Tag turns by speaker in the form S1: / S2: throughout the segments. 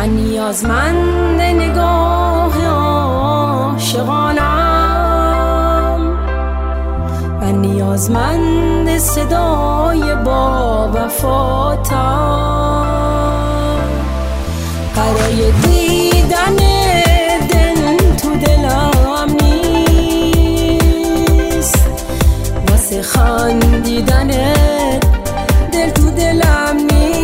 S1: من نیازمند نگاه عاشقانم، من نیازمند صدای با وفاتم. برای دیدن دل تو دلم نیست، واسه خندیدن دل تو دلم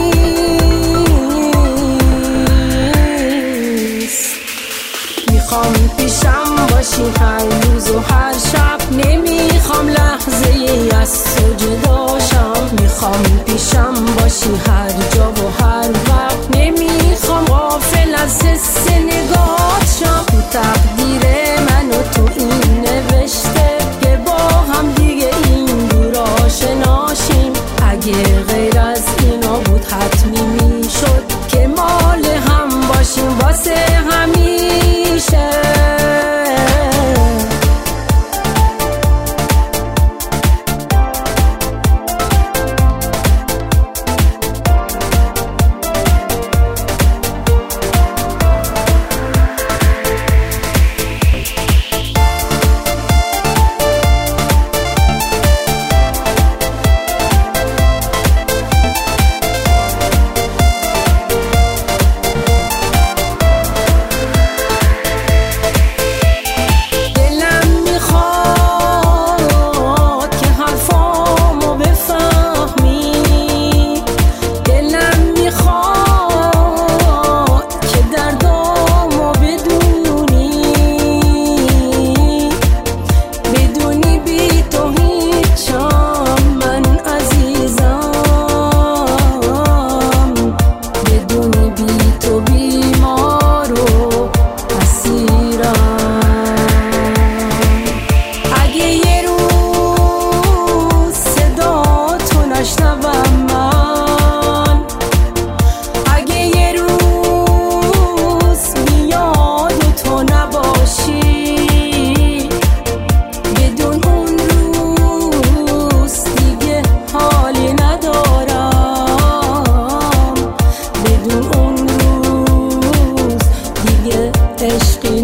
S1: نیست. میخوام پیشم باشی هر روز و هر شب، نمیخوام لحظه ای از تو جدا شم. میخوام پیشم باشی هر جا و هر وقت، نمیخوام غافل از حس نگاهت شم. تو تقدیر منو تو این نوشته که با هم دیگه این دور آشناشیم. اگه غیر از اینا بود حتمی میشد که مال هم باشیم واسه همیشه. عشقی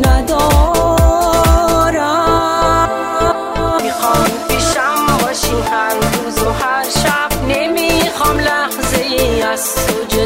S1: ندارم. میخوام پیشم باشی هر روز و هر شب، نمیخوام لحظه ای از تو